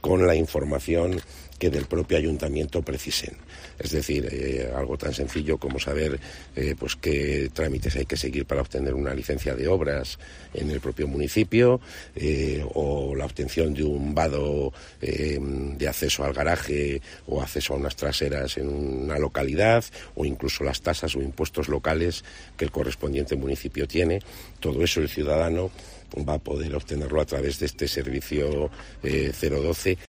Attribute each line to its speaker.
Speaker 1: con la información que del propio ayuntamiento precisen. Es decir, algo tan sencillo como saber pues qué trámites hay que seguir para obtener una licencia de obras en el propio municipio, o la obtención de un vado de acceso al garaje o acceso a unas traseras en una localidad, o incluso las tasas o impuestos locales que el correspondiente municipio tiene. Todo eso el ciudadano va a poder obtenerlo a través de este servicio 012.